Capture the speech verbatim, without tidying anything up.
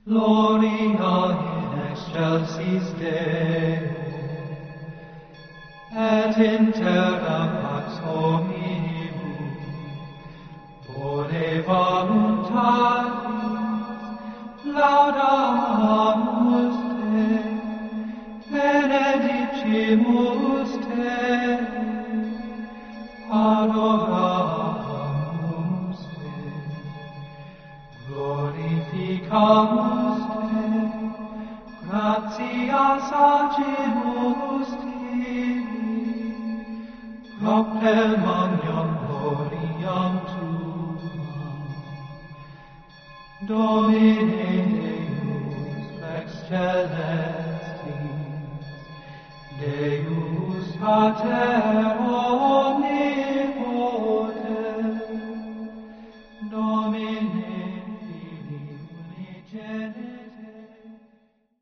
Gloria in excelsis Deo, et in terra pax hominibus, bone voluntatis, laudamus Te, benedicimus Te, adoramus Te, glorificamus Te, gratias agimus Tibi, proclamamiam gloriam Tuam. Domine Deus lex celestis, Deus Pater omnipotent, Domine Filii unigenere,